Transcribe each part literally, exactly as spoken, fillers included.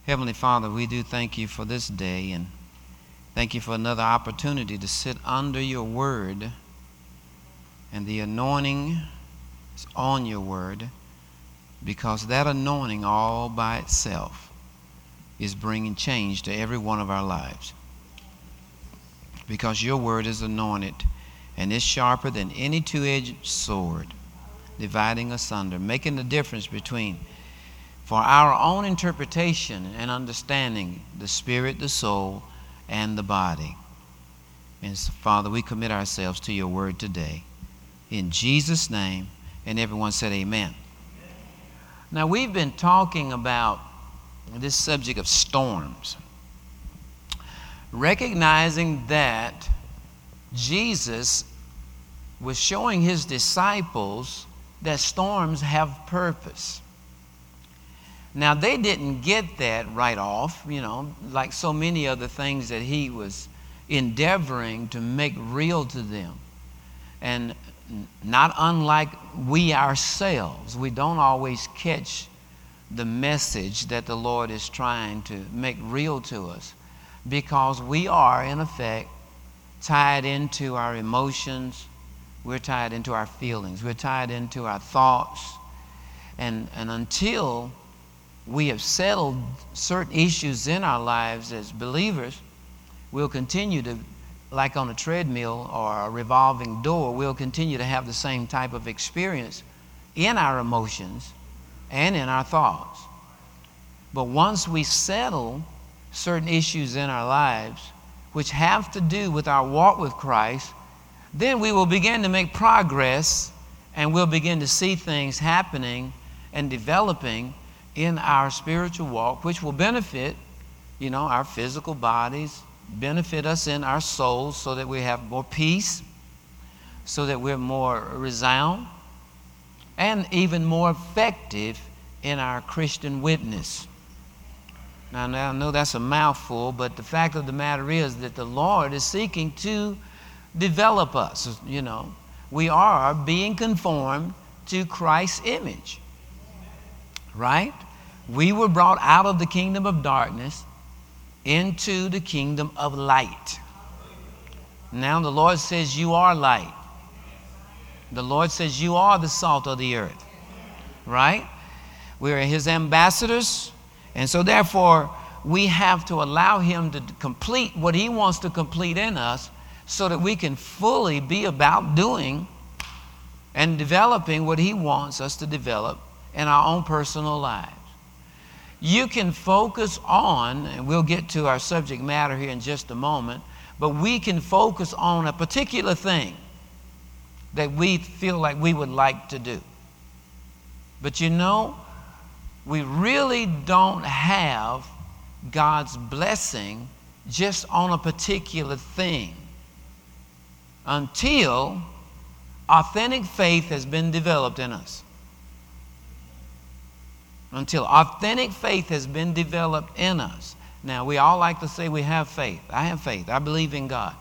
Heavenly Father, we do thank you for this day, and thank you for another opportunity to sit under your word, and the anointing is on your word, because that anointing all by itself is bringing change to every one of our lives. Because your word is anointed and is sharper than any two-edged sword, dividing asunder, making the difference between, for our own interpretation and understanding, the spirit, the soul, and the body. And so, Father, we commit ourselves to your word today. In Jesus' name, and everyone said amen. Now, we've been talking about this subject of storms, recognizing that Jesus was showing his disciples that storms have purpose. Now, they didn't get that right off, you know, like so many other things that he was endeavoring to make real to them. And not unlike we ourselves, we don't always catch the message that the Lord is trying to make real to us, because we are, in effect, tied into our emotions, we're tied into our feelings, we're tied into our thoughts, and, and until we have settled certain issues in our lives as believers, we'll continue to, like on a treadmill or a revolving door, we'll continue to have the same type of experience in our emotions and in our thoughts. But once we settle certain issues in our lives which have to do with our walk with Christ, then we will begin to make progress, and we'll begin to see things happening and developing in our spiritual walk, which will benefit, you know, our physical bodies, benefit us in our souls, so that we have more peace, so that we're more resound, and even more effective in our Christian witness. Now, now, I know that's a mouthful, but the fact of the matter is that the Lord is seeking to develop us. You know, we are being conformed to Christ's image, right? We were brought out of the kingdom of darkness into the kingdom of light. Now the Lord says you are light. The Lord says you are the salt of the earth, right? We are his ambassadors, and so therefore we have to allow him to complete what he wants to complete in us, so that we can fully be about doing and developing what he wants us to develop in our own personal lives. You can focus on, and we'll get to our subject matter here in just a moment, but we can focus on a particular thing that we feel like we would like to do. But you know, we really don't have God's blessing just on a particular thing until authentic faith has been developed in us. Until authentic faith has been developed in us. Now, we all like to say we have faith. I have faith. I believe in God.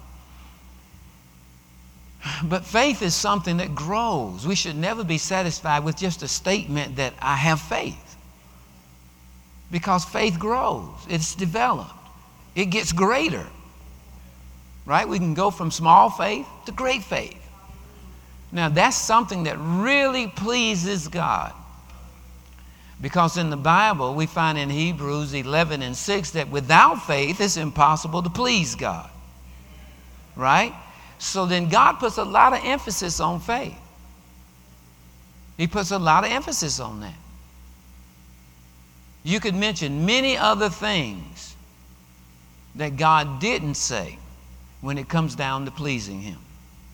But faith is something that grows. We should never be satisfied with just a statement that I have faith. Because faith grows. It's developed. It gets greater. Right? We can go from small faith to great faith. Now, that's something that really pleases God. Because in the Bible, we find in Hebrews eleven and six that without faith, it's impossible to please God. Right? So then God puts a lot of emphasis on faith. He puts a lot of emphasis on that. You could mention many other things that God didn't say when it comes down to pleasing him.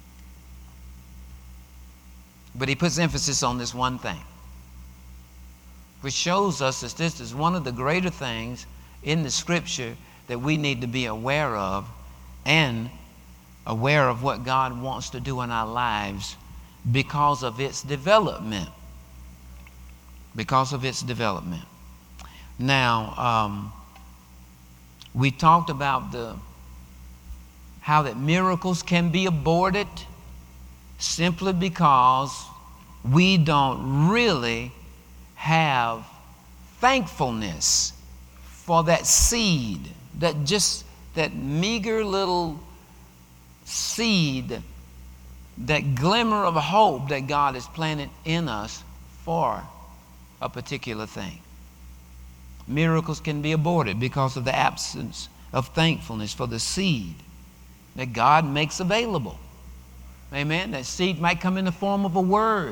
But he puts emphasis on this one thing, which shows us that this is one of the greater things in the scripture that we need to be aware of, and aware of what God wants to do in our lives because of its development. Because of its development. Now, um, we talked about the how that miracles can be aborted simply because we don't really have thankfulness for that seed, that just that meager little seed, that glimmer of hope that God has planted in us for a particular thing. Miracles can be aborted because of the absence of thankfulness for the seed that God makes available. Amen. That seed might come in the form of a word.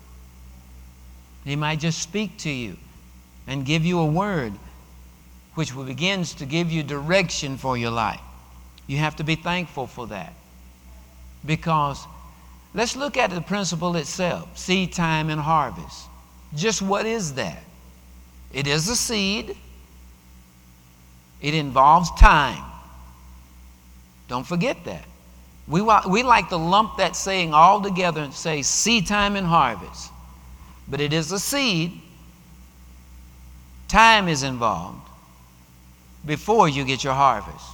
He might just speak to you and give you a word which begins to give you direction for your life. You have to be thankful for that. Because let's look at the principle itself, seed time and harvest. Just what is that? It is a seed. It involves time. Don't forget that. We, we like to lump that saying all together and say seed time and harvest. But it is a seed. Time is involved before you get your harvest.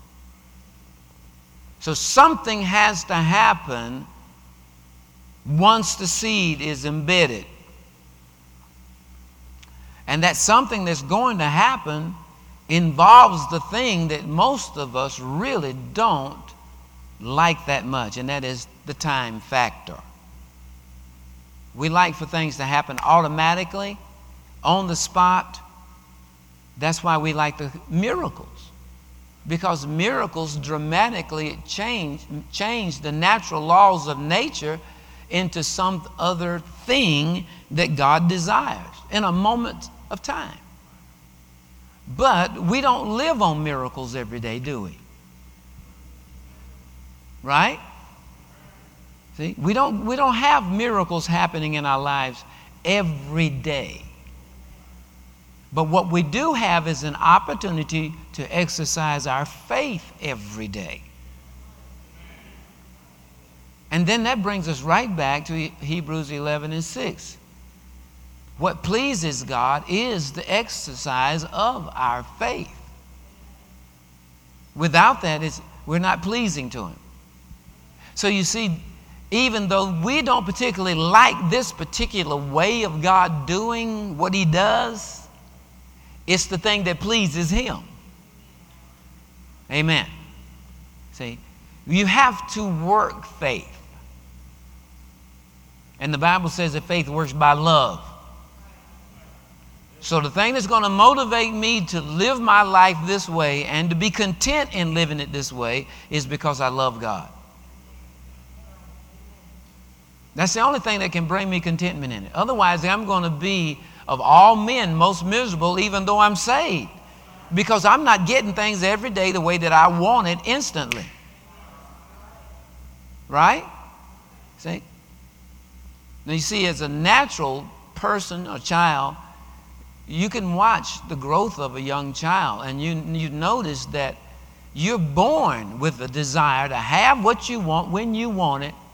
So something has to happen once the seed is embedded. And that something that's going to happen involves the thing that most of us really don't like that much, and that is the time factor. We like for things to happen automatically, on the spot. That's why we like the miracles, because miracles dramatically change, change the natural laws of nature into some other thing that God desires in a moment of time. But we don't live on miracles every day, do we? Right? See, we don't, we don't have miracles happening in our lives every day. But what we do have is an opportunity to exercise our faith every day. And then that brings us right back to Hebrews eleven and six. What pleases God is the exercise of our faith. Without that, it's, we're not pleasing to Him. So you see, even though we don't particularly like this particular way of God doing what He does, it's the thing that pleases Him. Amen. See, you have to work faith. And the Bible says that faith works by love. So the thing that's going to motivate me to live my life this way and to be content in living it this way is because I love God. That's the only thing that can bring me contentment in it. Otherwise, I'm going to be, of all men, most miserable, even though I'm saved. Because I'm not getting things every day the way that I want it instantly. Right? See? Now you see, as a natural person or child, you can watch the growth of a young child, and you, you notice that you're born with a desire to have what you want when you want it.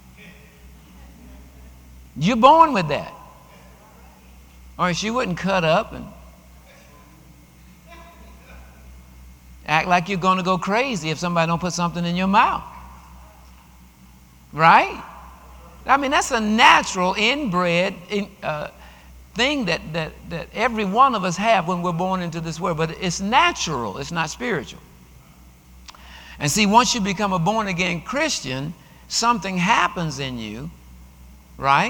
You're born with that. Or else you wouldn't cut up and act like you're going to go crazy if somebody don't put something in your mouth. Right? I mean, that's a natural, inbred uh, thing that, that, that every one of us have when we're born into this world. But it's natural. It's not spiritual. And see, once you become a born-again Christian, something happens in you, right?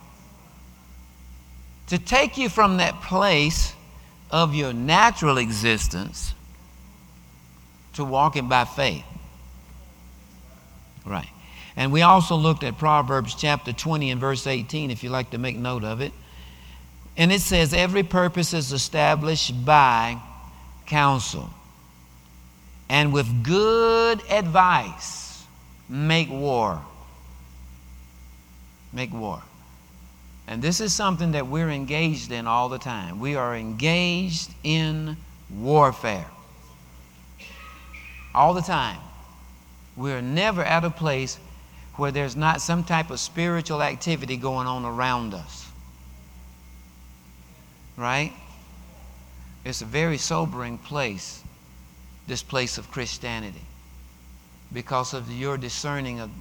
To take you from that place of your natural existence to walking by faith. Right. And we also looked at Proverbs chapter twenty and verse eighteen, if you'd like to make note of it. And it says, every purpose is established by counsel. And with good advice, make war. Make war. And this is something that we're engaged in all the time. We are engaged in warfare. All the time. We're never at a place where there's not some type of spiritual activity going on around us. Right? It's a very sobering place, this place of Christianity, because of your discerning of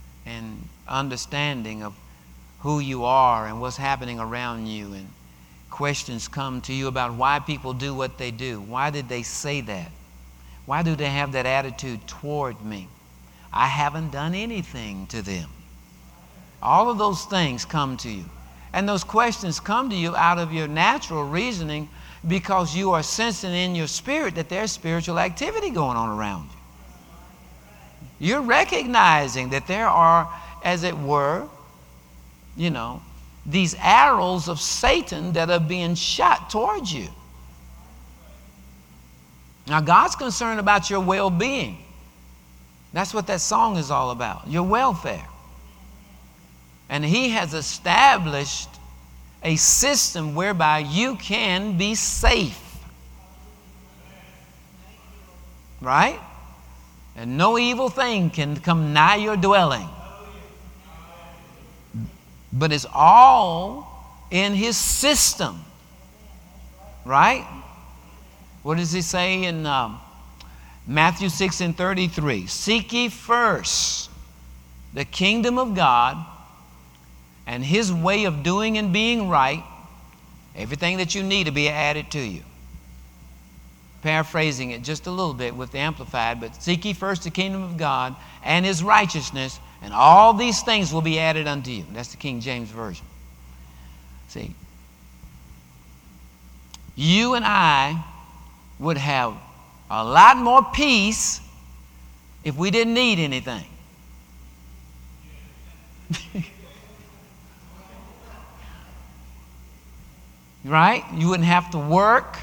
and understanding of who you are and what's happening around you. And of questions come to you about why people do what they do. Why did they say that? Why do they have that attitude toward me? I haven't done anything to them. All of those things come to you. And those questions come to you out of your natural reasoning because you are sensing in your spirit that there's spiritual activity going on around you. You're recognizing that there are, as it were, you know, these arrows of Satan that are being shot towards you. Now, God's concerned about your well-being. That's what that song is all about, your welfare. And He has established a system whereby you can be safe. Right? And no evil thing can come nigh your dwelling. But it's all in His system. Right? What does He say in um, Matthew six and thirty-three? Seek ye first the kingdom of God and His way of doing and being right. Everything that you need to be added to you. Paraphrasing it just a little bit with the Amplified, but seek ye first the kingdom of God and His righteousness, and all these things will be added unto you. That's the King James Version. See, you and I would have a lot more peace if we didn't need anything. Right? You wouldn't have to work.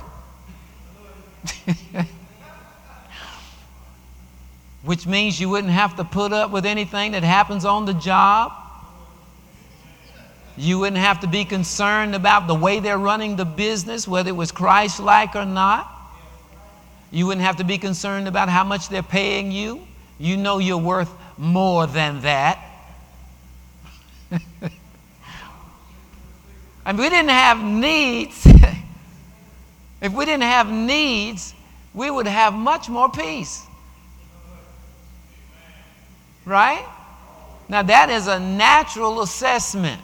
Which means you wouldn't have to put up with anything that happens on the job. You wouldn't have to be concerned about the way they're running the business, whether it was Christ-like or not. You wouldn't have to be concerned about how much they're paying you. You know you're worth more than that. And we didn't have needs. If we didn't have needs, we would have much more peace. Right? Now that is a natural assessment.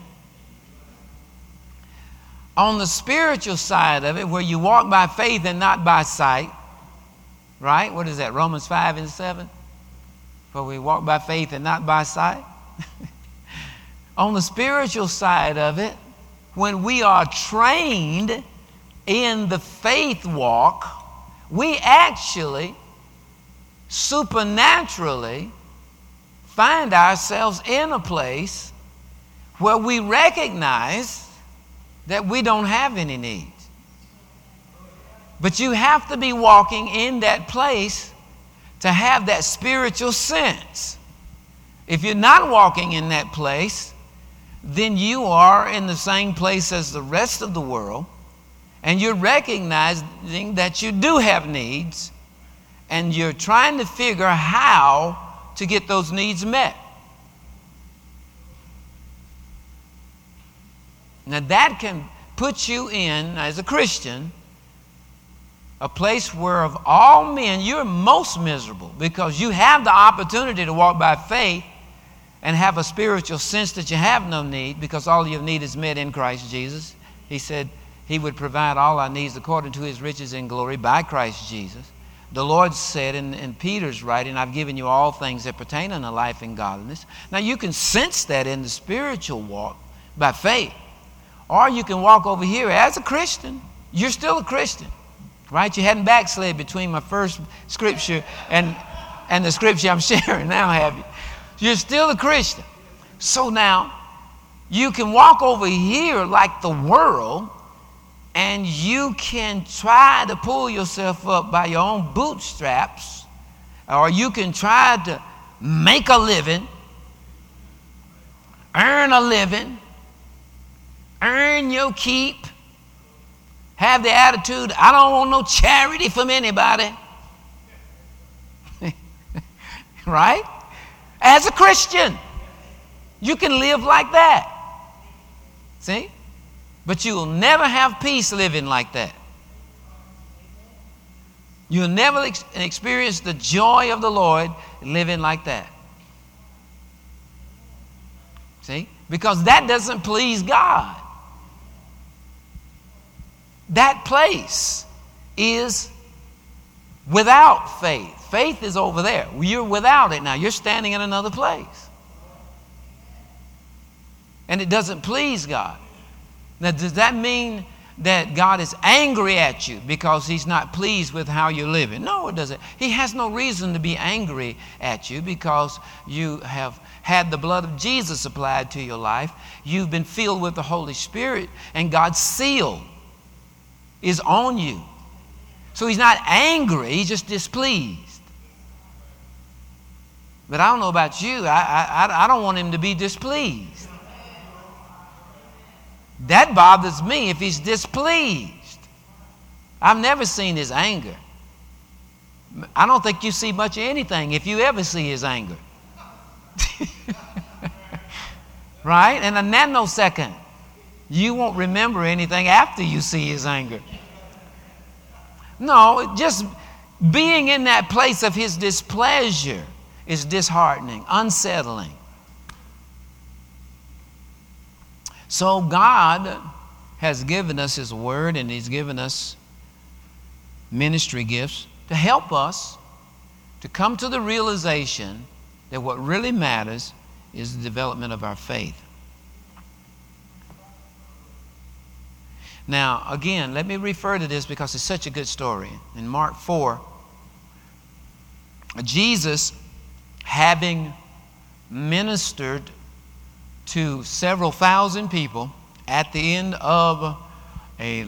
On the spiritual side of it, where you walk by faith and not by sight, right? What is that? Romans five and seven? For we walk by faith and not by sight. On the spiritual side of it, when we are trained in the faith walk, we actually supernaturally find ourselves in a place where we recognize that we don't have any needs. But you have to be walking in that place to have that spiritual sense. If you're not walking in that place, then you are in the same place as the rest of the world, and you're recognizing that you do have needs, and you're trying to figure how to get those needs met. Now that can put you in, as a Christian, a place where of all men you're most miserable, because you have the opportunity to walk by faith and have a spiritual sense that you have no need, because all your need is met in Christ Jesus. He said He would provide all our needs according to His riches in glory by Christ Jesus. The Lord said in, in Peter's writing, I've given you all things that pertain unto life and godliness. Now you can sense that in the spiritual walk by faith. Or you can walk over here as a Christian. You're still a Christian, right? You hadn't backslid between my first scripture and, and the scripture I'm sharing now, have you? You're still a Christian. So now you can walk over here like the world, and you can try to pull yourself up by your own bootstraps, or you can try to make a living, earn a living, earn your keep, have the attitude, I don't want no charity from anybody. Right? As a Christian, you can live like that. See? But you will never have peace living like that. You'll never ex- experience the joy of the Lord living like that. See? Because that doesn't please God. that place is without faith. Faith is over there. You're without it now. You're standing in another place. And it doesn't please God. Now, does that mean that God is angry at you because He's not pleased with how you're living? No, it doesn't. He has no reason to be angry at you because you have had the blood of Jesus applied to your life. You've been filled with the Holy Spirit, and God's seal is on you. So He's not angry. He's just displeased. But I don't know about you. I, I, I don't want Him to be displeased. That bothers me if He's displeased. I've never seen His anger. I don't think you see much of anything if you ever see His anger. Right? In a nanosecond, you won't remember anything after you see His anger. No, just being in that place of His displeasure is disheartening, unsettling. So God has given us His word, and He's given us ministry gifts to help us to come to the realization that what really matters is the development of our faith. Now, again, let me refer to this because it's such a good story. In Mark four, Jesus, having ministered to several thousand people at the end of a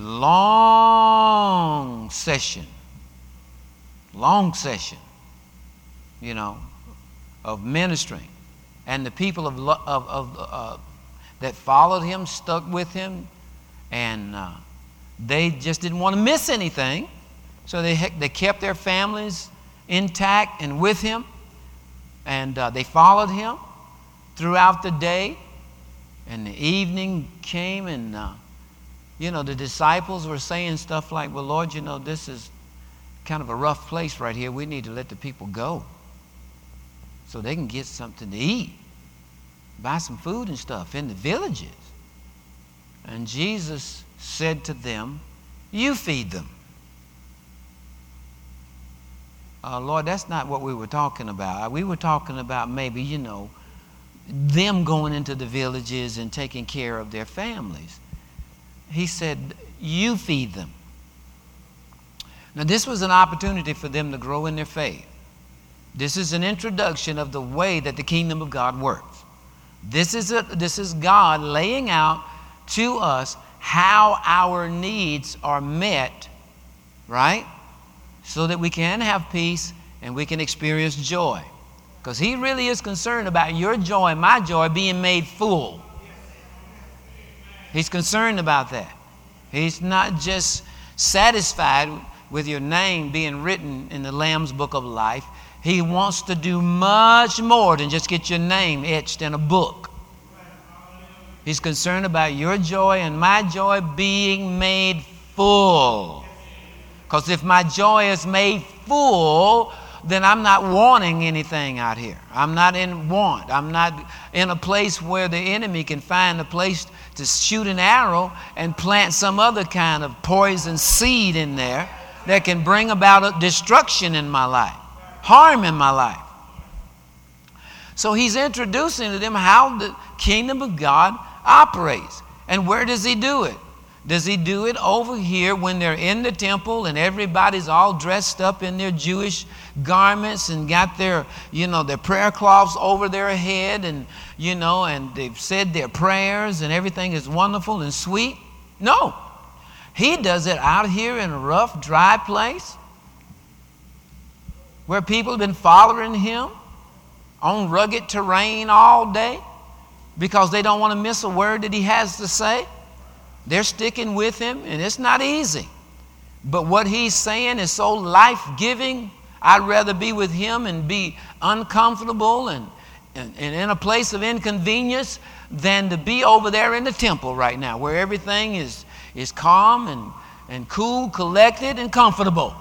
long session, long session, you know, of ministering, and the people of, of, of uh, that followed Him stuck with Him, and uh, they just didn't want to miss anything, so they they kept their families intact and with Him, and uh, they followed Him throughout the day. And the evening came, and uh, you know, the disciples were saying stuff like, well, Lord, you know, this is kind of a rough place right here. We need to let the people go so they can get something to eat, buy some food and stuff in the villages. And Jesus said to them, you feed them. Uh, Lord, that's not what we were talking about. We were talking about maybe, you know, them going into the villages and taking care of their families. He said, you feed them. Now, this was an opportunity for them to grow in their faith. This is an introduction of the way that the kingdom of God works. This is, a, this is God laying out to us how our needs are met, right? So that we can have peace and we can experience joy. Because He really is concerned about your joy and my joy being made full. He's concerned about that. He's not just satisfied with your name being written in the Lamb's Book of Life. He wants to do much more than just get your name etched in a book. He's concerned about your joy and my joy being made full. Because if my joy is made full, then I'm not wanting anything out here. I'm not in want. I'm not in a place where the enemy can find a place to shoot an arrow and plant some other kind of poison seed in there that can bring about a destruction in my life, harm in my life. So He's introducing to them how the kingdom of God operates. And where does He do it? Does He do it over here when they're in the temple and everybody's all dressed up in their Jewish garments and got their, you know, their prayer cloths over their head, and, you know, and they've said their prayers and everything is wonderful and sweet? No. He does it out here in a rough, dry place where people have been following Him on rugged terrain all day because they don't want to miss a word that He has to say. They're sticking with Him, and it's not easy. But what He's saying is so life-giving. I'd rather be with Him and be uncomfortable and, and, and in a place of inconvenience than to be over there in the temple right now where everything is, is calm and, and cool, collected, and comfortable.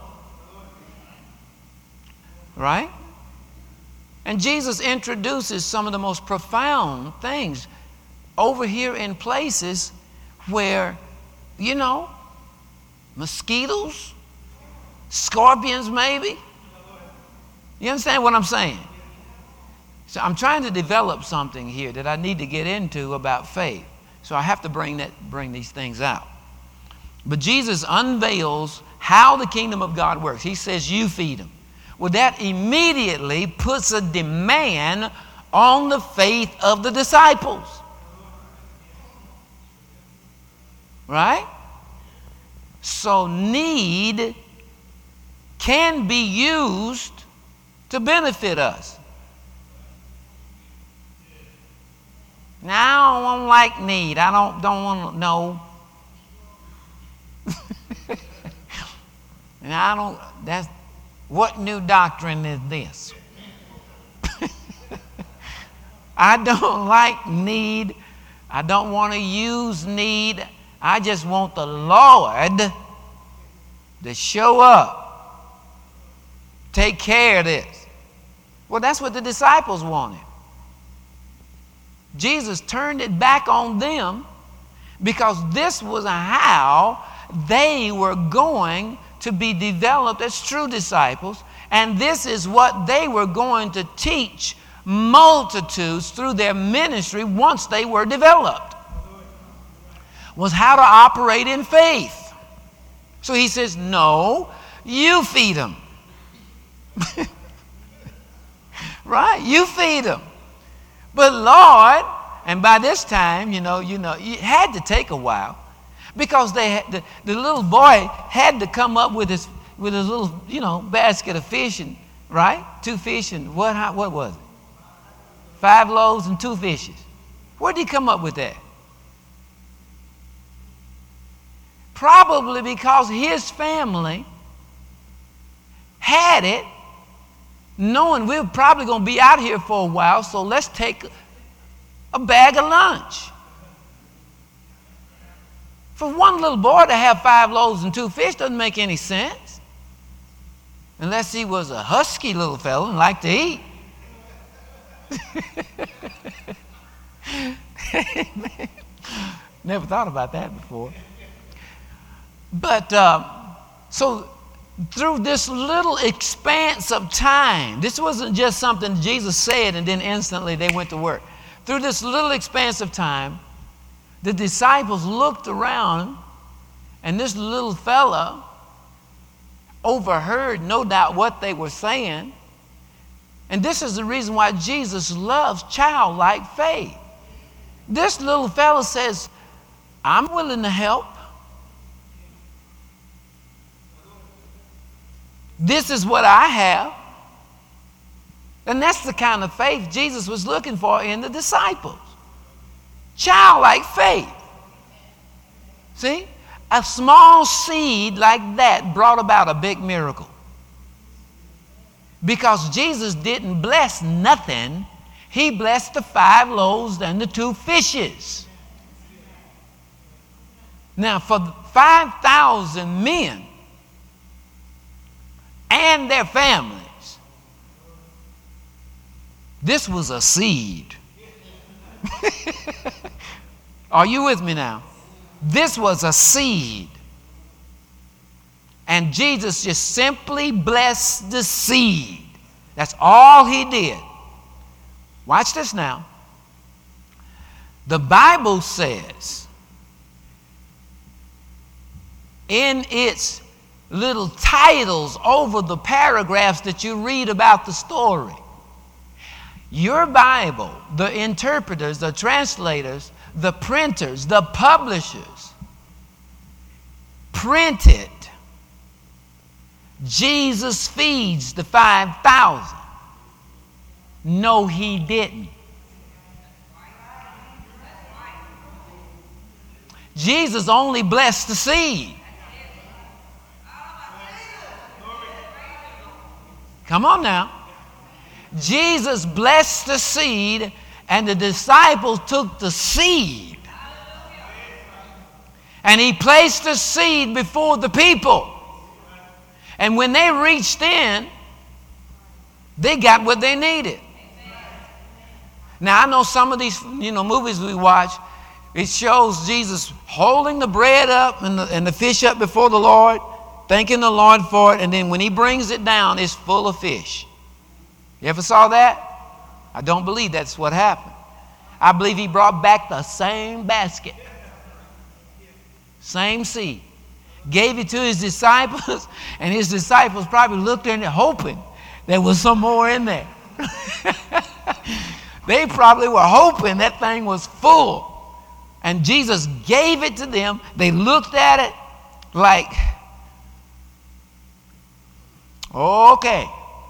Right? And Jesus introduces some of the most profound things over here in places where, you know, Mosquitoes? Scorpions, maybe? You understand what I'm saying? So I'm trying to develop something here that I need to get into about faith. So I have to bring that, bring these things out. But Jesus unveils how the kingdom of God works. He says, you feed them. Well, that immediately puts a demand on the faith of the disciples. Right? So need can be used to benefit us. Now, I don't like need. I don't, don't want to know. And I don't, that's, what new doctrine is this? I don't like need. I don't want to use need. I just want the Lord to show up. Take care of this. Well, that's what the disciples wanted. Jesus turned it back on them because this was how they were going to be developed as true disciples, and this is what they were going to teach multitudes through their ministry once they were developed, was how to operate in faith. So he says, no, you feed them. Right? You feed them. But Lord, and by this time, you know, you know, it had to take a while because they had, the, the little boy had to come up with his with his little, you know, basket of fishing, right? Two fish and what? How, what was it? Five loaves and two fishes. Where did he come up with that? Probably because his family had it, knowing we're probably going to be out here for a while, so let's take a bag of lunch. For one little boy to have five loaves and two fish doesn't make any sense. Unless he was a husky little fellow and liked to eat. Never thought about that before. But uh, so through this little expanse of time, this wasn't just something Jesus said and then instantly they went to work. Through this little expanse of time, the disciples looked around and this little fella overheard, no doubt, what they were saying. And this is the reason why Jesus loves childlike faith. This little fella says, I'm willing to help. This is what I have. And that's the kind of faith Jesus was looking for in the disciples. Childlike faith. See? A small seed like that brought about a big miracle. Because Jesus didn't bless nothing. He blessed the five loaves and the two fishes. Now, for five thousand men and their families, this was a seed. Are you with me now? This was a seed. And Jesus just simply blessed the seed. That's all he did. Watch this now. The Bible says in its little titles over the paragraphs that you read about the story, your Bible, the interpreters, the translators, the printers, the publishers, printed Jesus feeds the five thousand. No, he didn't. Jesus only blessed the seed. Come on now. Jesus blessed the seed, and the disciples took the seed. And he placed the seed before the people. And when they reached in, they got what they needed. Now, I know some of these, you know, movies we watch, it shows Jesus holding the bread up and the, and the fish up before the Lord, thanking the Lord for it, and then when he brings it down, it's full of fish. You ever saw that? I don't believe that's what happened. I believe he brought back the same basket, same seed, gave it to his disciples, and his disciples probably looked in there hoping there was some more in there. They probably were hoping that thing was full. And Jesus gave it to them. They looked at it like, okay,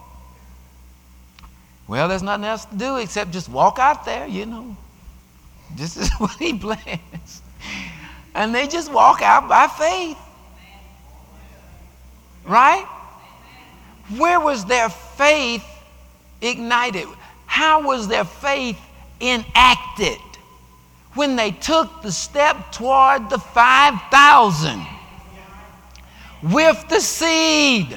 well, there's nothing else to do except just walk out there, you know. This is what he plans. And they just walk out by faith. Right? Where was their faith ignited? How was their faith enacted? When they took the step toward the five thousand with the seed.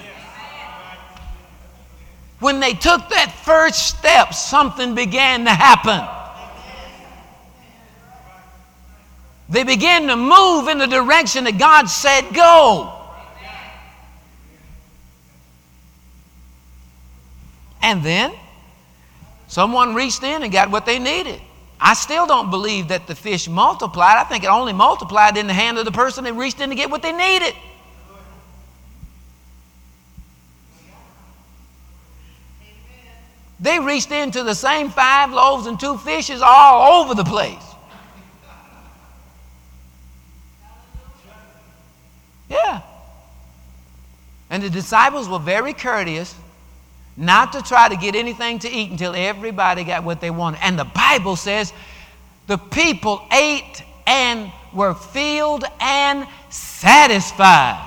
When they took that first step, something began to happen. They began to move in the direction that God said go. And then someone reached in and got what they needed. I still don't believe that the fish multiplied. I think it only multiplied in the hand of the person that reached in to get what they needed. They reached into the same five loaves and two fishes all over the place. Yeah. And the disciples were very courteous not to try to get anything to eat until everybody got what they wanted. And the Bible says the people ate and were filled and satisfied.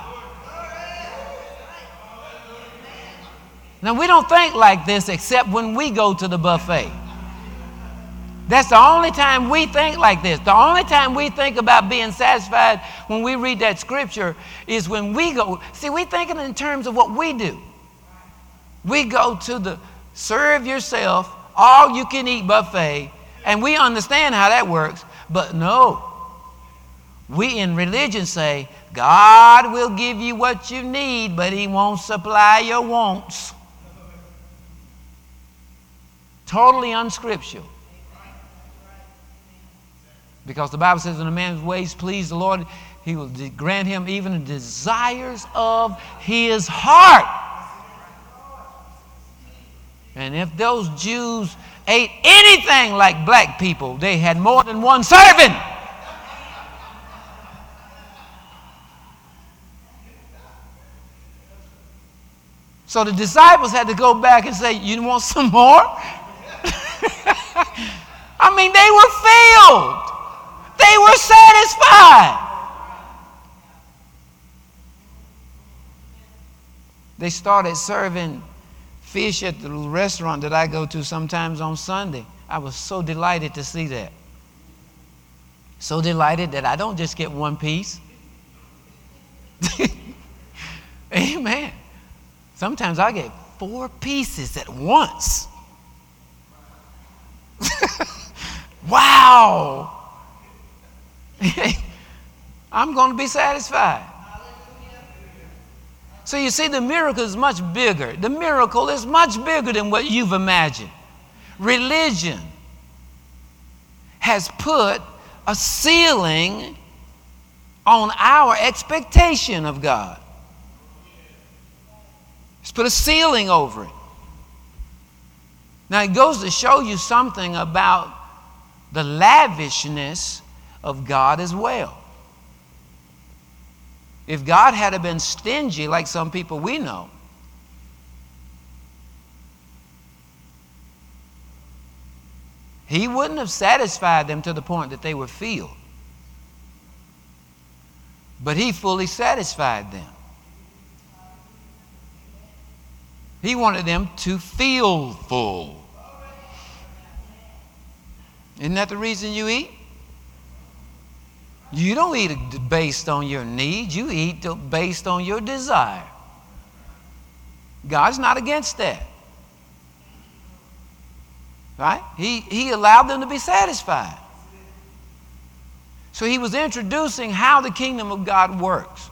Now, we don't think like this except when we go to the buffet. That's the only time we think like this. The only time we think about being satisfied when we read that scripture is when we go. See, we're thinking in terms of what we do. We go to the serve yourself, all you can eat buffet, and we understand how that works. But no, we in religion say, God will give you what you need, but he won't supply your wants. Totally unscriptural. Because the Bible says when a man's ways please the Lord, he will grant him even the desires of his heart. And if those Jews ate anything like black people, they had more than one serving. So the disciples had to go back and say, you want some more? I mean, they were filled. They were satisfied. They started serving fish at the restaurant that I go to sometimes on Sunday. I was so delighted to see that. So delighted that I don't just get one piece. Amen. Sometimes I get four pieces at once. Wow. I'm going to be satisfied. So you see, the miracle is much bigger. The miracle is much bigger than what you've imagined. Religion has put a ceiling on our expectation of God. It's put a ceiling over it. Now it goes to show you something about the lavishness of God as well. If God had been stingy like some people we know, he wouldn't have satisfied them to the point that they were filled. But he fully satisfied them. He wanted them to feel full. Isn't that the reason you eat? You don't eat based on your needs. You eat based on your desire. God's not against that. Right? He, he allowed them to be satisfied. So he was introducing how the kingdom of God works.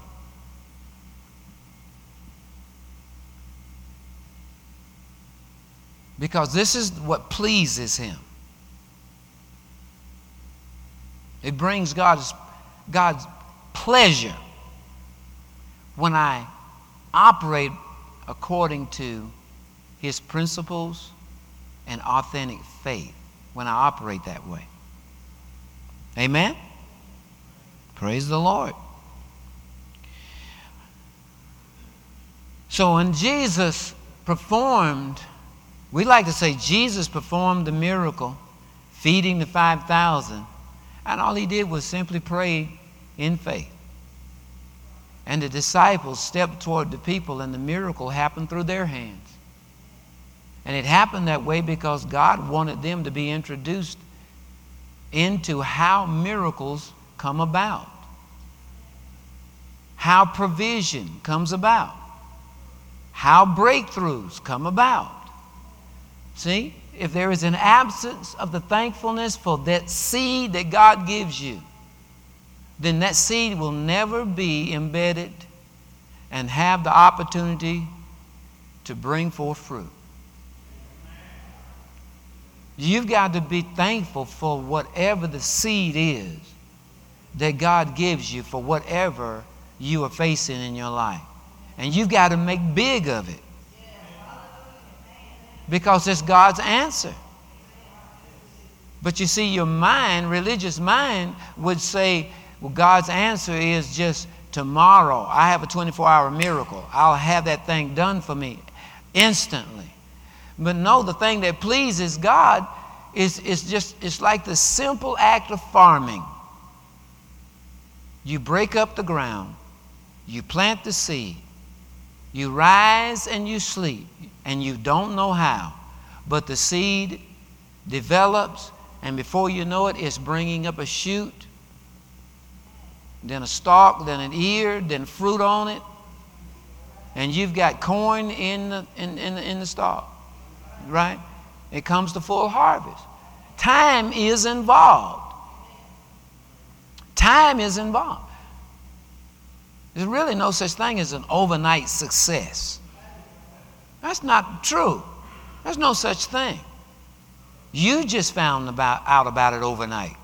Because this is what pleases him. It brings God's, God's pleasure when I operate according to his principles and authentic faith, when I operate that way. Amen? Praise the Lord. So when Jesus performed, we like to say Jesus performed the miracle, feeding the five thousand, and all he did was simply pray in faith. And the disciples stepped toward the people, and the miracle happened through their hands. And it happened that way because God wanted them to be introduced into how miracles come about, how provision comes about, how breakthroughs come about. See, if there is an absence of the thankfulness for that seed that God gives you, then that seed will never be embedded and have the opportunity to bring forth fruit. You've got to be thankful for whatever the seed is that God gives you for whatever you are facing in your life. And you've got to make big of it. Because it's God's answer. But you see, your mind, religious mind, would say, well, God's answer is just tomorrow. I have a twenty-four hour miracle. I'll have that thing done for me instantly. But no, the thing that pleases God is, is just, it's like the simple act of farming. You break up the ground. You plant the seed. You rise and you sleep, and you don't know how. But the seed develops, and before you know it, it's bringing up a shoot, then a stalk, then an ear, then fruit on it. And you've got corn in the, in, in, the, in the stalk, right? It comes to full harvest. Time is involved. Time is involved. There's really no such thing as an overnight success. That's not true. There's no such thing. You just found about, out about it overnight.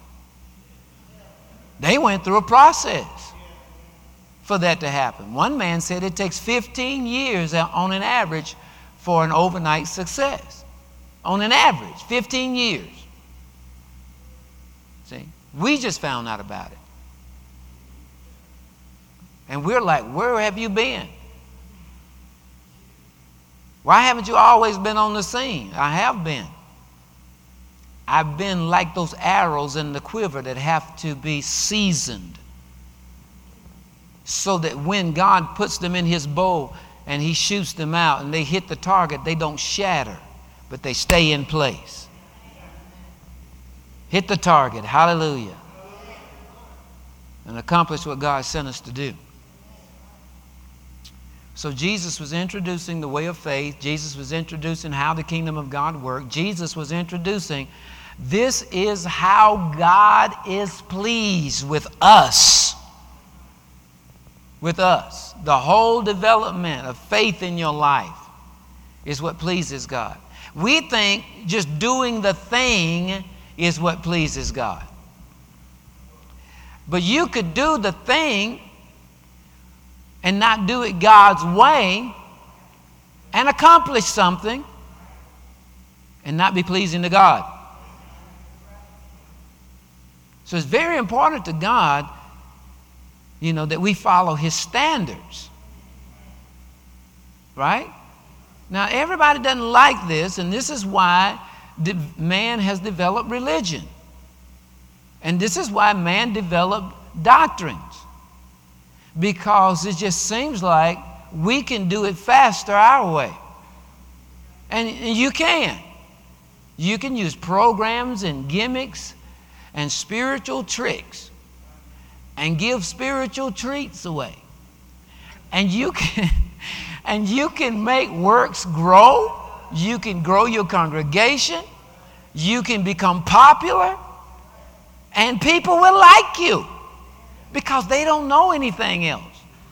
They went through a process for that to happen. One man said it takes fifteen years on an average for an overnight success. On an average, fifteen years. See, we just found out about it. And we're like, where have you been? Why haven't you always been on the scene? I have been. I've been like those arrows in the quiver that have to be seasoned, so that when God puts them in his bow and he shoots them out and they hit the target, they don't shatter, but they stay in place. Hit the target, hallelujah, and accomplish what God sent us to do. So Jesus was introducing the way of faith. Jesus was introducing how the kingdom of God worked. Jesus was introducing, this is how God is pleased with us. With us. The whole development of faith in your life is what pleases God. We think just doing the thing is what pleases God. But you could do the thing and not do it God's way and accomplish something and not be pleasing to God. So it's very important to God, you know, that we follow his standards. Right? Now, everybody doesn't like this, and this is why man has developed religion. And this is why man developed doctrines. Because it just seems like we can do it faster our way. And, and you can. You can use programs and gimmicks and spiritual tricks and give spiritual treats away. And you can, and you can make works grow. You can grow your congregation. You can become popular. And people will like you. Because they don't know anything else.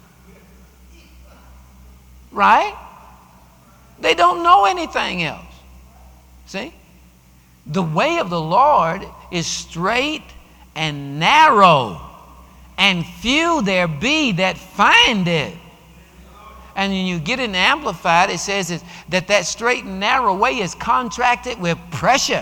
Right? They don't know anything else. See? The way of the Lord is straight and narrow, and few there be that find it. And when you get it amplified, it says it, that that straight and narrow way is contracted with pressure.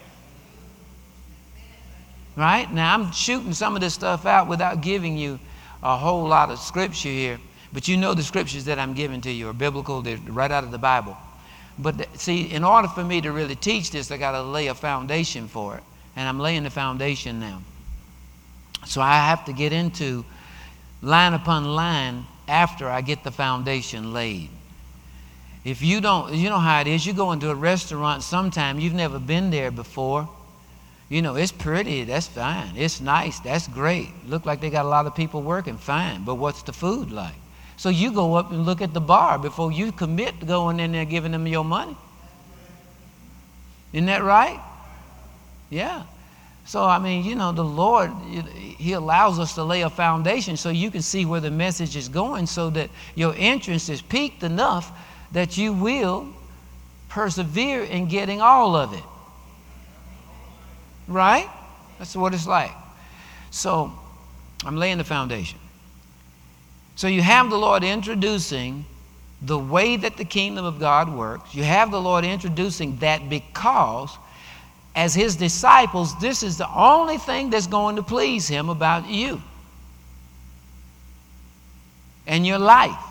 Right? Now, I'm shooting some of this stuff out without giving you a whole lot of scripture here. But you know the scriptures that I'm giving to you are biblical. They're right out of the Bible. But see, in order for me to really teach this, I got to lay a foundation for it. And I'm laying the foundation now. So I have to get into line upon line after I get the foundation laid. If you don't, you know how it is. You go into a restaurant sometime, you've never been there before. You know, it's pretty, that's fine. It's nice, that's great. Look like they got a lot of people working, fine. But what's the food like? So you go up and look at the bar before you commit to going in there giving them your money. Isn't that right? Yeah. So, I mean, you know, the Lord, He allows us to lay a foundation so you can see where the message is going, so that your interest is piqued enough that you will persevere in getting all of it. Right? That's what it's like. So, I'm laying the foundation. So you have the Lord introducing the way that the kingdom of God works. You have the Lord introducing that because as His disciples, this is the only thing that's going to please Him about you and your life.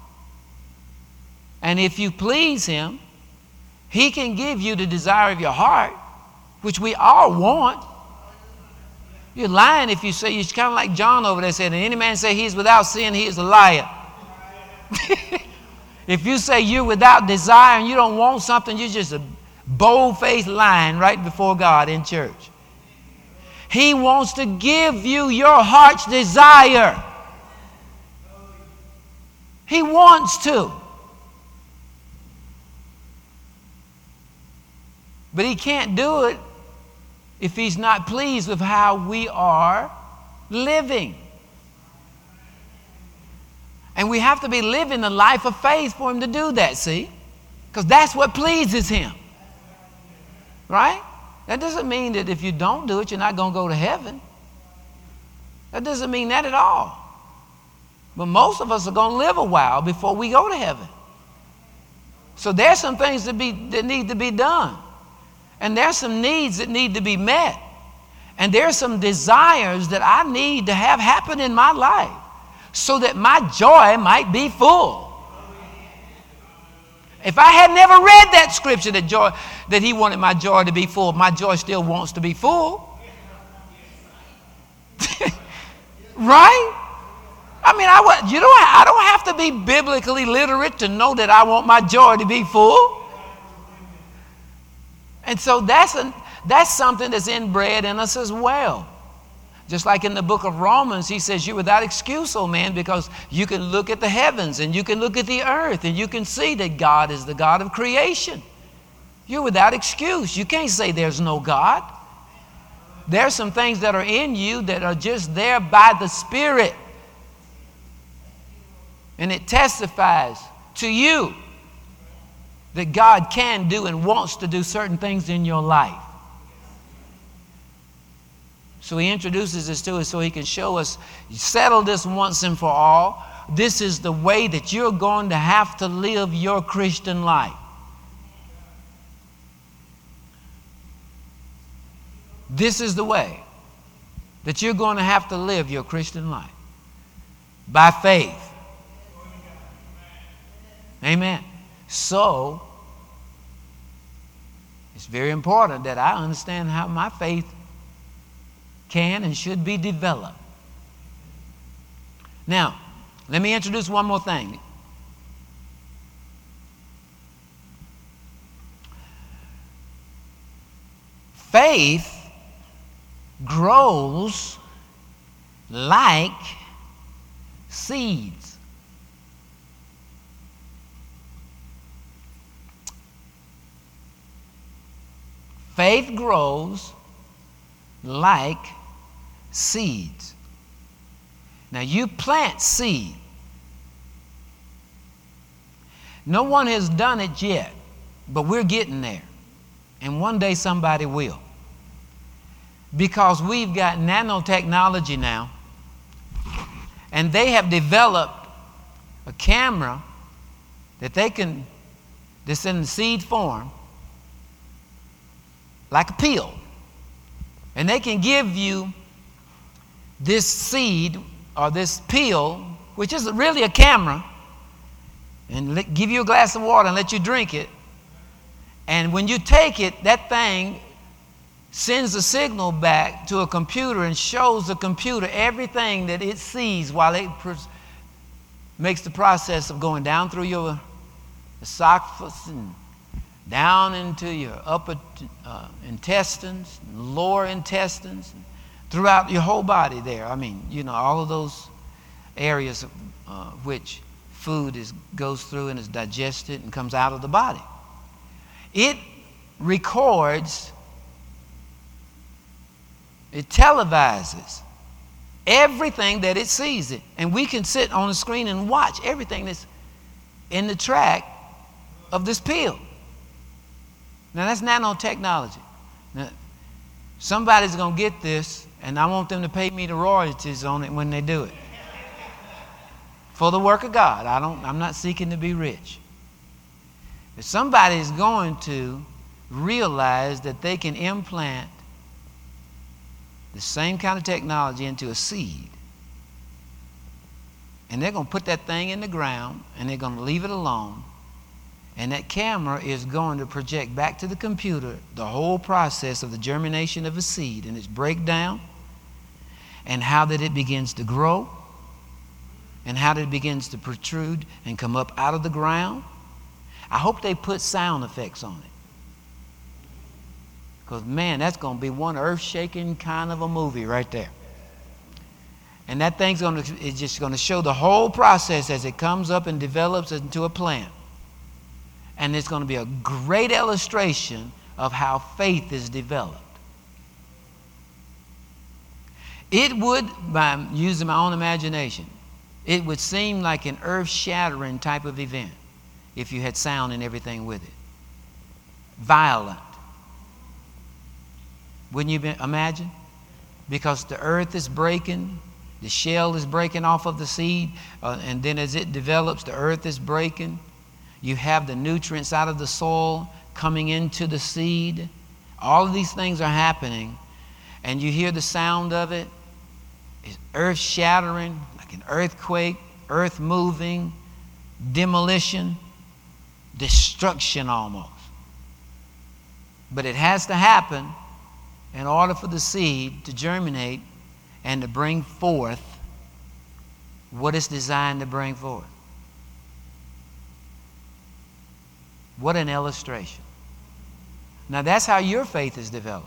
And if you please Him, He can give you the desire of your heart, which we all want. You're lying if you say, it's kind of like John over there said, and any man say he's without sin, he is a liar. If you say you're without desire and you don't want something, you're just a bold-faced lying right before God in church. He wants to give you your heart's desire. He wants to. But He can't do it if He's not pleased with how we are living. And we have to be living the life of faith for Him to do that, see? Because that's what pleases Him. Right? That doesn't mean that if you don't do it, you're not going to go to heaven. That doesn't mean that at all. But most of us are going to live a while before we go to heaven. So there's some things that, be, that need to be done. And there's some needs that need to be met. And there's some desires that I need to have happen in my life so that my joy might be full. If I had never read that scripture that joy, that He wanted my joy to be full, my joy still wants to be full. Right? I mean, I, you don't, I don't have to be biblically literate to know that I want my joy to be full. And so that's, a, that's something that's inbred in us as well. Just like in the book of Romans, he says, you're without excuse, oh man, because you can look at the heavens and you can look at the earth and you can see that God is the God of creation. You're without excuse. You can't say there's no God. There's some things that are in you that are just there by the Spirit. And it testifies to you that God can do and wants to do certain things in your life. So He introduces this to us so He can show us, settle this once and for all. This is the way that you're going to have to live your Christian life. This is the way that you're going to have to live your Christian life. By faith. Amen. So, it's very important that I understand how my faith can and should be developed. Now, let me introduce one more thing. Faith grows like seeds. Faith grows like seeds. Now you plant seed. No one has done it yet, but we're getting there. And one day somebody will. Because we've got nanotechnology now, and they have developed a camera that they can, that's in the seed form, like a peel. And they can give you this seed or this peel, which is really a camera, and let, give you a glass of water and let you drink it. And when you take it, that thing sends a signal back to a computer and shows the computer everything that it sees while it pr- makes the process of going down through your esophagus and down into your upper uh, intestines, lower intestines, throughout your whole body there. I mean, you know, all of those areas uh, which food is, goes through and is digested and comes out of the body. It records, it televises everything that it sees it. And we can sit on the screen and watch everything that's in the track of this pill. Now that's nanotechnology. Now, somebody's going to get this, and I want them to pay me the royalties on it when they do it. For the work of God. I don't, I'm not seeking to be rich. If somebody is going to realize that they can implant the same kind of technology into a seed, and they're going to put that thing in the ground, and they're going to leave it alone, and that camera is going to project back to the computer the whole process of the germination of a seed and its breakdown, and how that it begins to grow, and how that it begins to protrude and come up out of the ground. I hope they put sound effects on it. Because, man, that's going to be one earth-shaking kind of a movie right there. And that thing's going to, it's just going to show the whole process as it comes up and develops into a plant. And it's going to be a great illustration of how faith is developed. It would, by using my own imagination, it would seem like an earth-shattering type of event if you had sound and everything with it. Violent. Wouldn't you be, imagine? Because the earth is breaking, the shell is breaking off of the seed, uh, and then as it develops, the earth is breaking. You have the nutrients out of the soil coming into the seed. All of these things are happening, and you hear the sound of it. It's earth-shattering, like an earthquake, earth moving, demolition, destruction almost. But it has to happen in order for the seed to germinate and to bring forth what it's designed to bring forth. What an illustration. Now that's how your faith is developed.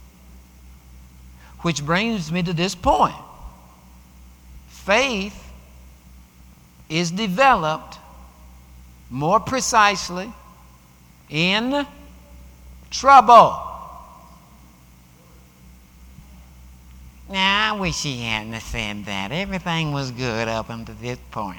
Which brings me to this point. Faith is developed more precisely in trouble. Now, I wish he hadn't said that. Everything was good up until this point.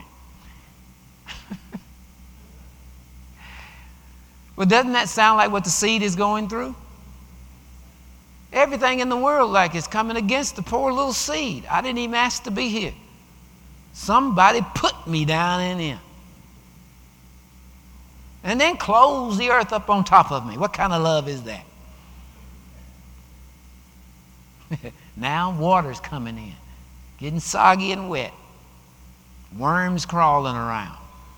Well, doesn't that sound like what the seed is going through? Everything in the world like is coming against the poor little seed. I didn't even ask to be here. Somebody put me down in here. And then close the earth up on top of me. What kind of love is that? Now water's coming in, getting soggy and wet. Worms crawling around.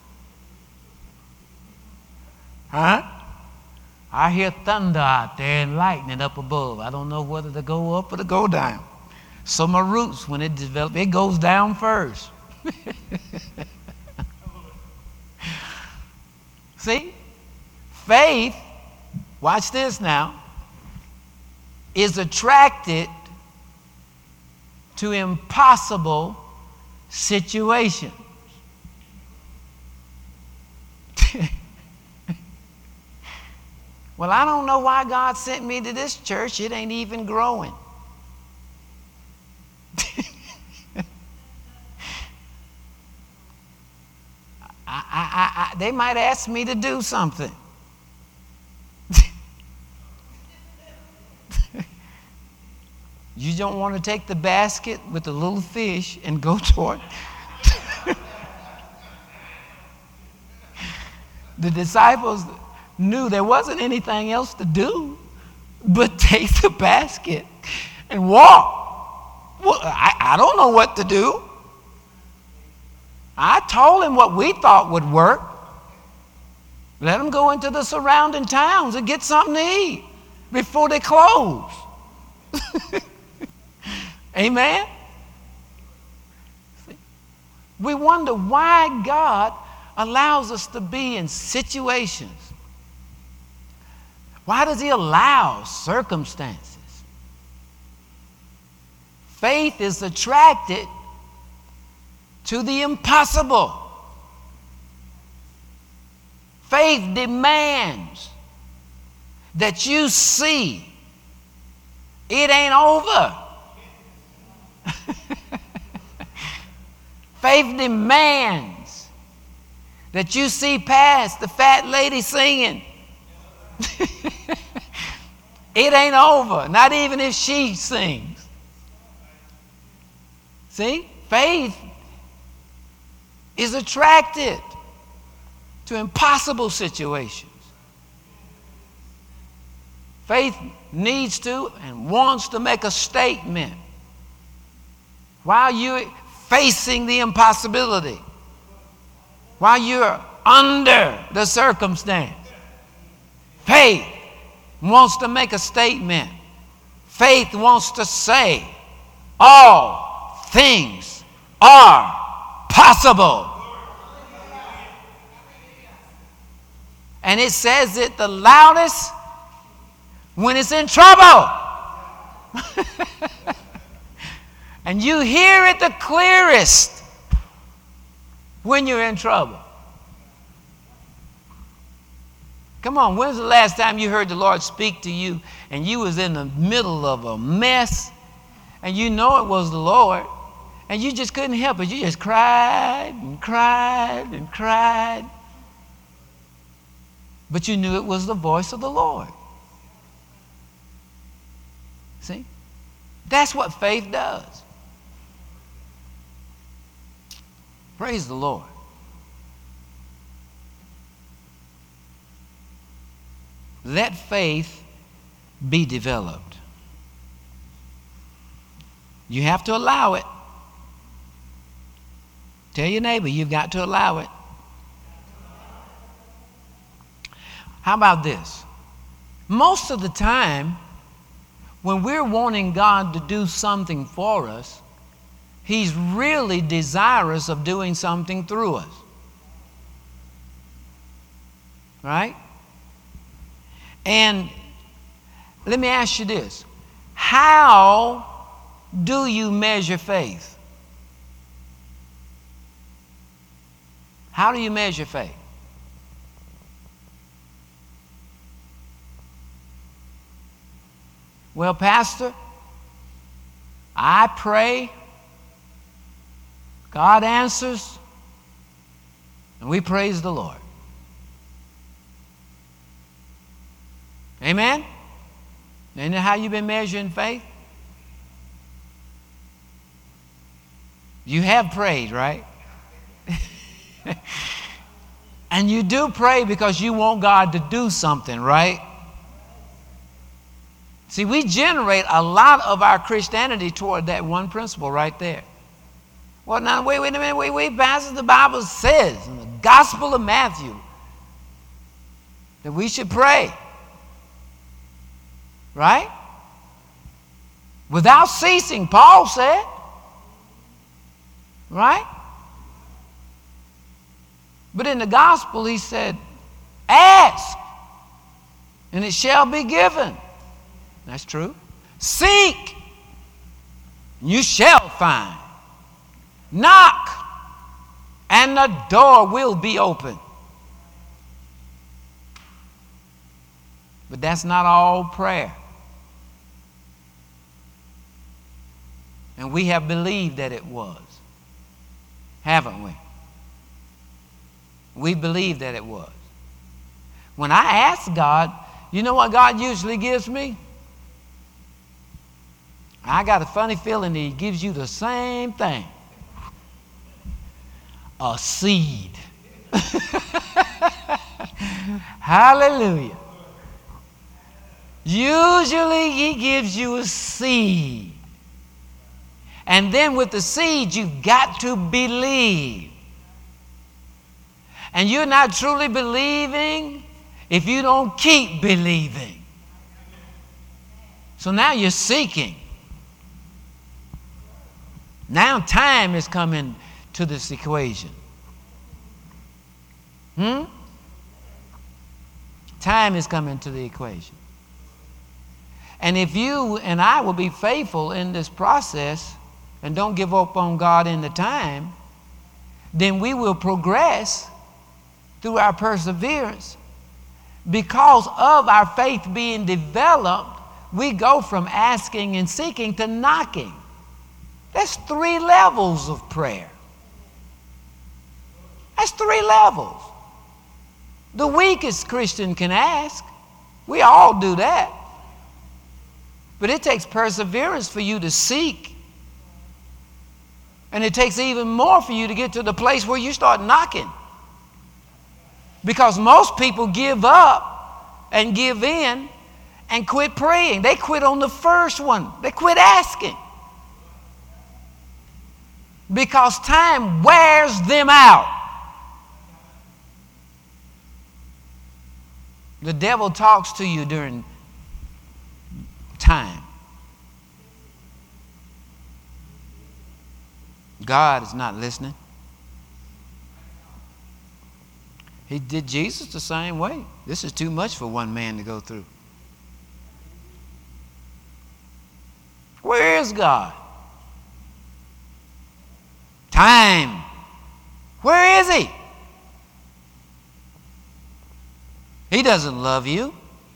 Huh? I hear thunder out there and lightning up above. I don't know whether to go up or to go down. So my roots, when it develops, it goes down first. See? Faith, watch this now, is attracted to impossible situations. Well, I don't know why God sent me to this church. It ain't even growing. they might ask me to do something. You don't want to take the basket with the little fish and go toward. The disciples knew there wasn't anything else to do but take the basket and walk. Well, I, I don't know what to do. I told him what we thought would work. Let them go into the surrounding towns and get something to eat before they close. Amen? We wonder why God allows us to be in situations. Why does he allow circumstances? Faith is attracted to the impossible. Faith demands that you see it ain't over. Faith demands that you see past the fat lady singing. It ain't over, not even if she sings. See, faith is attracted to impossible situations. Faith needs to and wants to make a statement while you're facing the impossibility, while you're under the circumstance. Faith wants to make a statement. Faith wants to say, all things are possible. And it says it the loudest when it's in trouble. And you hear it the clearest when you're in trouble. Come on, when's the last time you heard the Lord speak to you and you was in the middle of a mess and you know it was the Lord and you just couldn't help it. You just cried and cried and cried. But you knew it was the voice of the Lord. See? That's what faith does. Praise the Lord. Let faith be developed. You have to allow it. Tell your neighbor, you've got to allow it. How about this? Most of the time, when we're wanting God to do something for us, he's really desirous of doing something through us. Right? And let me ask you this. How do you measure faith? How do you measure faith? Well, Pastor, I pray, God answers, and we praise the Lord. Amen? Isn't that how you've been measuring faith? You have prayed, right? And you do pray because you want God to do something, right? See, we generate a lot of our Christianity toward that one principle right there. Well, now, wait, wait a minute, wait, wait, Pastor, the Bible says in the Gospel of Matthew that we should pray. Right? Without ceasing, Paul said. Right? But in the gospel, he said, ask, and it shall be given. That's true. Seek, and you shall find. Knock, and the door will be open. But that's not all prayer. And we have believed that it was, haven't we? We believe that it was. When I ask God, you know what God usually gives me? I got a funny feeling that He gives you the same thing. A seed. Hallelujah. Usually He gives you a seed. And then with the seed, you've got to believe. And you're not truly believing if you don't keep believing. So now you're seeking. Now time is coming to this equation. Hmm? Time is coming to the equation. And if you and I will be faithful in this process and don't give up on God in the time, then we will progress through our perseverance. Because of our faith being developed, we go from asking and seeking to knocking. That's three levels of prayer. That's three levels. The weakest Christian can ask. We all do that. But it takes perseverance for you to seek. And it takes even more for you to get to the place where you start knocking. Because most people give up and give in and quit praying. They quit on the first one. They quit asking. Because time wears them out. The devil talks to you during time. God is not listening. He did Jesus the same way. This is too much for one man to go through. Where is God? Time. Where is He? He doesn't love you.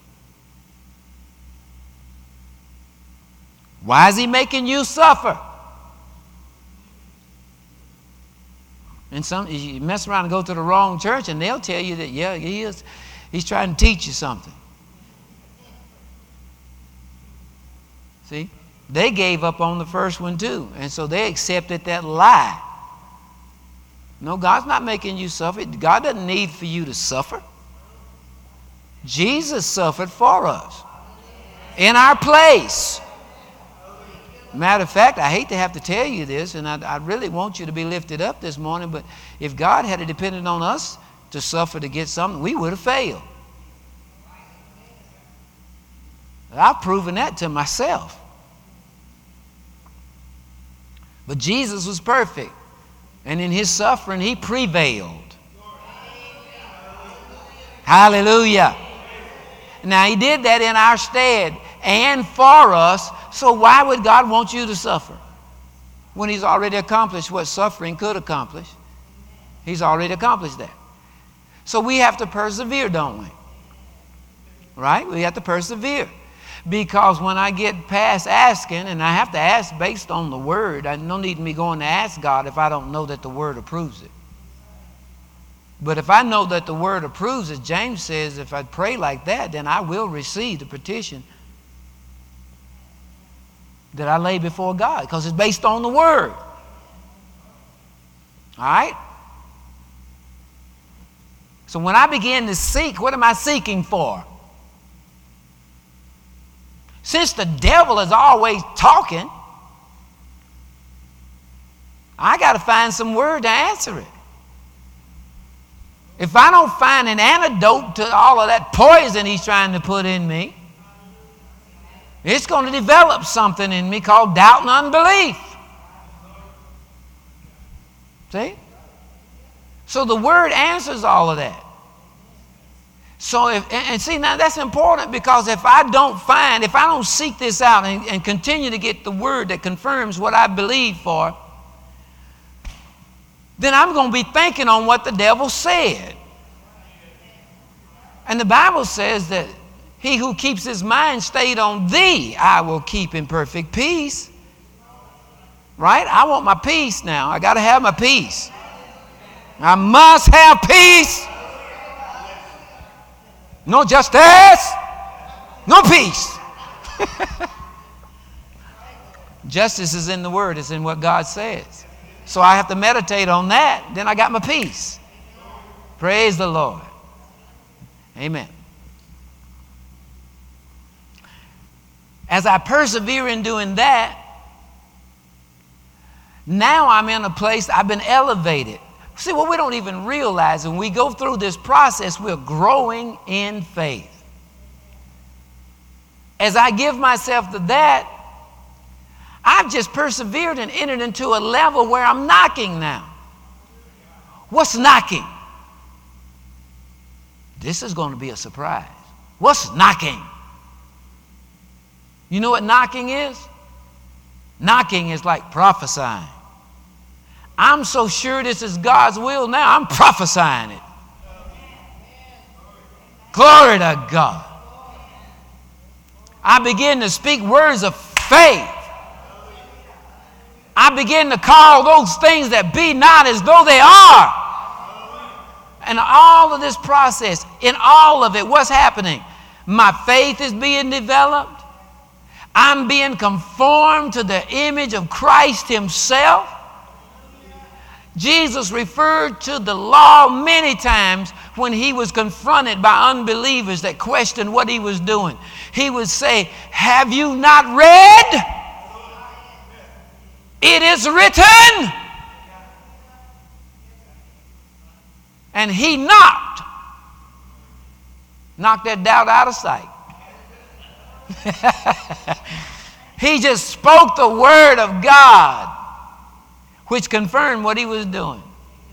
Why is He making you suffer? And some you mess around and go to the wrong church and they'll tell you that, yeah, he is. He's trying to teach you something. See? They gave up on the first one too. And so they accepted that lie. No, God's not making you suffer. God doesn't need for you to suffer. Jesus suffered for us in our place. Matter of fact, I hate to have to tell you this, and I, I really want you to be lifted up this morning, but if God had depended on us to suffer to get something, we would have failed. I've proven that to myself. But Jesus was perfect, and in His suffering, He prevailed. Hallelujah. Now, He did that in our stead and for us, so why would God want you to suffer when He's already accomplished what suffering could accomplish? He's already accomplished that. So we have to persevere, don't we? Right? We have to persevere. Because when I get past asking, and I have to ask based on the Word, I no need me going to ask God if I don't know that the Word approves it. But if I know that the Word approves it, James says if I pray like that, then I will receive the petition that I lay before God, because it's based on the Word. All right? So when I begin to seek, what am I seeking for? Since the devil is always talking, I got to find some word to answer it. If I don't find an antidote to all of that poison he's trying to put in me, it's going to develop something in me called doubt and unbelief. See? So the Word answers all of that. So if, and see, now that's important, because if I don't find, if I don't seek this out and, and continue to get the Word that confirms what I believe for, then I'm going to be thinking on what the devil said. And the Bible says that he who keeps his mind stayed on Thee, I will keep in perfect peace. Right? I want my peace now. I got to have my peace. I must have peace. No justice, no peace. Justice is in the Word. It's in what God says. So I have to meditate on that. Then I got my peace. Praise the Lord. Amen. As I persevere in doing that, now I'm in a place, I've been elevated. See, what we don't even realize, when we go through this process, we're growing in faith. As I give myself to that, I've just persevered and entered into a level where I'm knocking now. What's knocking? This is going to be a surprise. What's knocking? You know what knocking is? Knocking is like prophesying. I'm so sure this is God's will now, I'm prophesying it. Glory to God. I begin to speak words of faith. I begin to call those things that be not as though they are. And all of this process, in all of it, what's happening? My faith is being developed. I'm being conformed to the image of Christ Himself. Jesus referred to the law many times when He was confronted by unbelievers that questioned what He was doing. He would say, have you not read? It is written. And He knocked. Knocked that doubt out of sight. He just spoke the word of God, which confirmed what He was doing.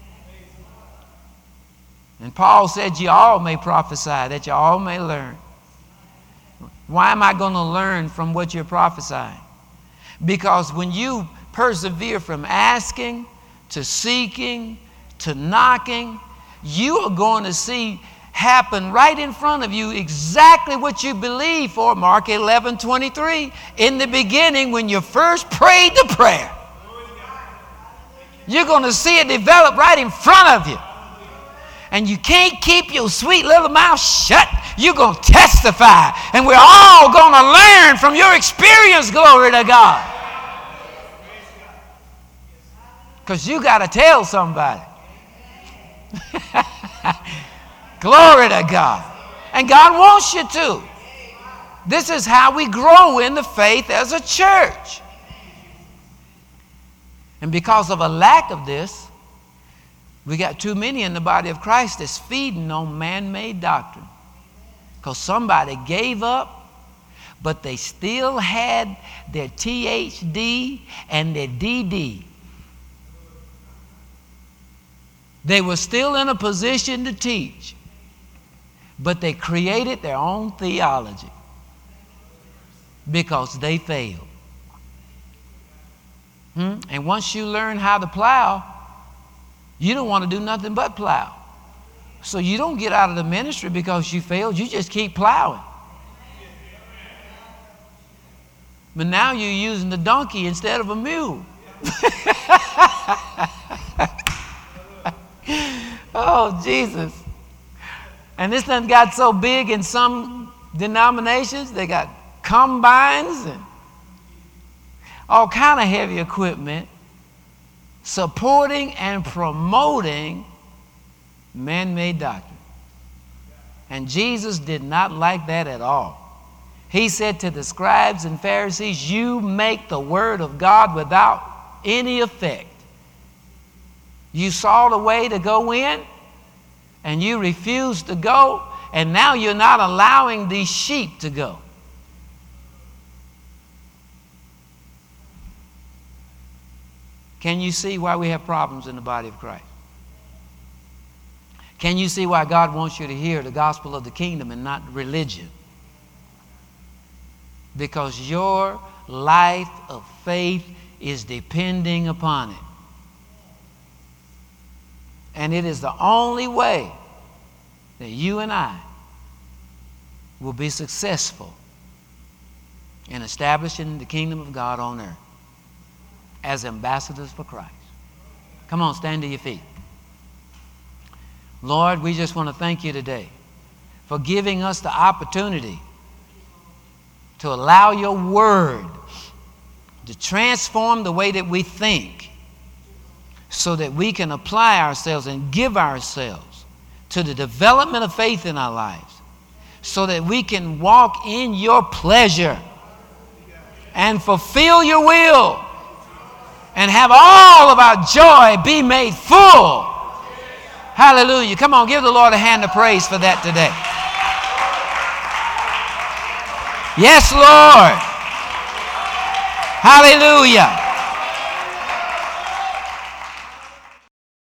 And Paul said, you all may prophesy, that you all may learn. Why am I going to learn from what you're prophesying? Because when you persevere from asking to seeking to knocking, you are going to see happen right in front of you exactly what you believe for. Mark eleven twenty-three. In the beginning, when you first prayed the prayer, you're going to see it develop right in front of you. And you can't keep your sweet little mouth shut. You're going to testify. And we're all going to learn from your experience, glory to God. Because you got to tell somebody. Glory to God. And God wants you to. This is how we grow in the faith as a church. And because of a lack of this, we got too many in the body of Christ that's feeding on man-made doctrine. Because somebody gave up, but they still had their T H D and their D D. They were still in a position to teach, but they created their own theology because they failed. Hmm? And once you learn how to plow, you don't want to do nothing but plow. So you don't get out of the ministry because you failed. You just keep plowing. But now you're using the donkey instead of a mule. Oh, Jesus. And this done got so big in some denominations, they got combines and all kind of heavy equipment supporting and promoting man-made doctrine. And Jesus did not like that at all. He said to the scribes and Pharisees, you make the word of God without any effect. You saw the way to go in, and you refused to go, and now you're not allowing these sheep to go. Can you see why we have problems in the body of Christ? Can you see why God wants you to hear the gospel of the kingdom and not religion? Because your life of faith is depending upon it. And it is the only way that you and I will be successful in establishing the kingdom of God on earth as ambassadors for Christ. Come on, stand to your feet. Lord, we just want to thank you today for giving us the opportunity to allow your word to transform the way that we think so that we can apply ourselves and give ourselves to the development of faith in our lives so that we can walk in your pleasure and fulfill your will and have all of our joy be made full. Hallelujah. Come on, give the Lord a hand of praise for that today. Yes, Lord. Hallelujah.